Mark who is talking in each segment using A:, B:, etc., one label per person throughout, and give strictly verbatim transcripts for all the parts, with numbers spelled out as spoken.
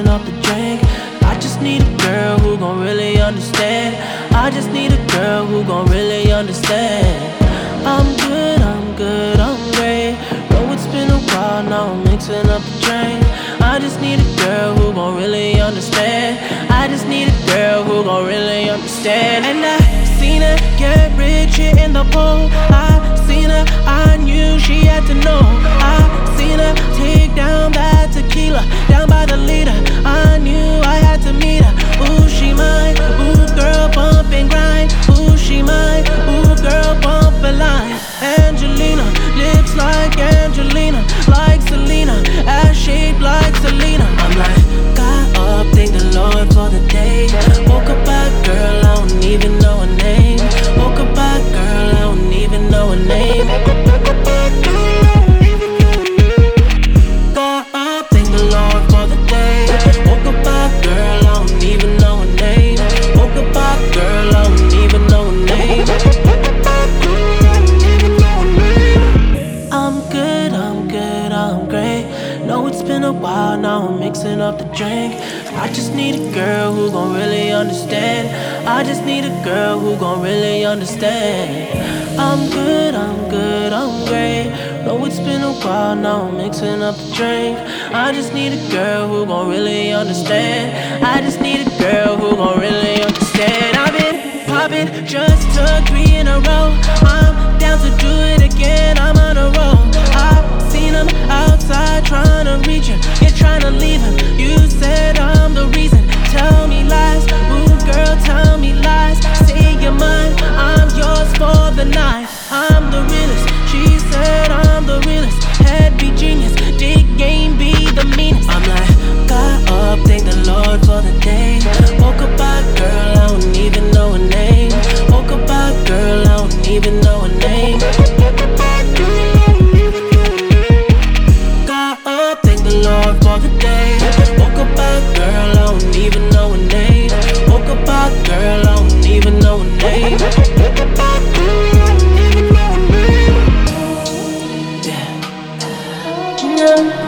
A: mixing up the drink. I just need a girl who gon' really understand. I just need a girl who gon' really understand. I'm good, I'm good, I'm great. Know it's been a while, now I'm mixing up the drink. I just need a girl who gon' really understand. I just need a girl who gon' really understand. And I seen her get rich here in the pool. I seen her, I knew she had to know. I seen her take down that tequila, down by the leader. I knew I had to meet her. Ooh, she mine. Ooh, girl, bump and grind. Ooh, she mine. Ooh, girl, bump a line. Angelina, lips like Angelina, like Selena, ass shaped like Selena. I'm like, got up, thank the Lord for the day. Woke up by girl, I don't even know her name. Woke up by girl, I don't even know her name. Woke up by girl, I don't even know her name. Got up, thank the Lord for the day. Woke up by girl, I don't even know her name. Woke up by girl, I don't even know her name. I'm good, I'm good, I'm great. Know it's been a while, now I'm mixing up the drink. I just need a girl who gon' really understand. I just need a girl who gon' really understand. I'm good, I'm good, I'm great. Know it's been a while, now I'm mixing up the drink. I just need a girl who gon' really understand. I just need a girl who gon' really understand. I've been poppin', just took three in a row. I'm down to do it again, I'm on a roll. I've seen him outside trying to reach him, yeah, trying to leave him. You said I'm the reason, tell me lies. Ooh, girl, tell me lies. Say you're mine, I'm yours for the night. I'm the realest, she said I'm the realest. Head be genius, dick game be the meanest. I'm like, got up, thank the Lord for the day. Woke up by girl, I don't even know her name. Woke up by girl, I don't even know her name. Woke up by girl, I don't even know her name. Got up, thank the Lord for the day. Woke up by girl, I don't even know her name. Woke up by girl, I don't even know her name. Woke up by girl, I don't even know her name. Yeah. Yeah.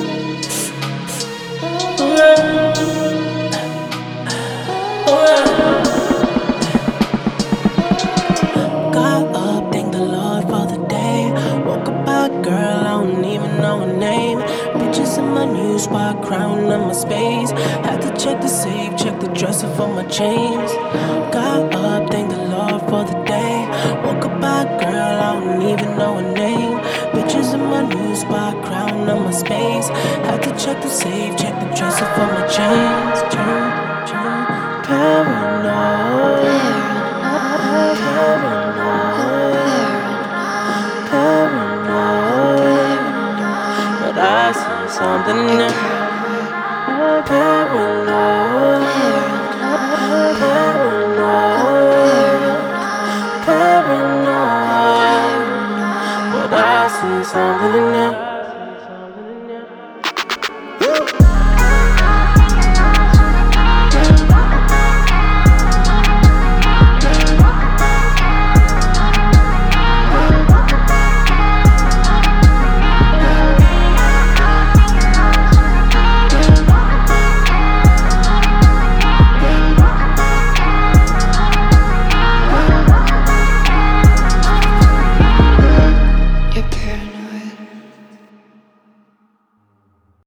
A: Got up, thank the Lord for the day. Woke up by girl, I don't even know her name. Bitches in my new spot, crown on my space. Had to check the safe, check the dresser for my chains. Got up, thank the Lord for the day. Woke up by girl, I don't even know her name. Bitches in my new spot, crown on my space. Had to check the safe, check the dresser for my chains. Turn, turn, paranoid. Paranoid, but I see something new.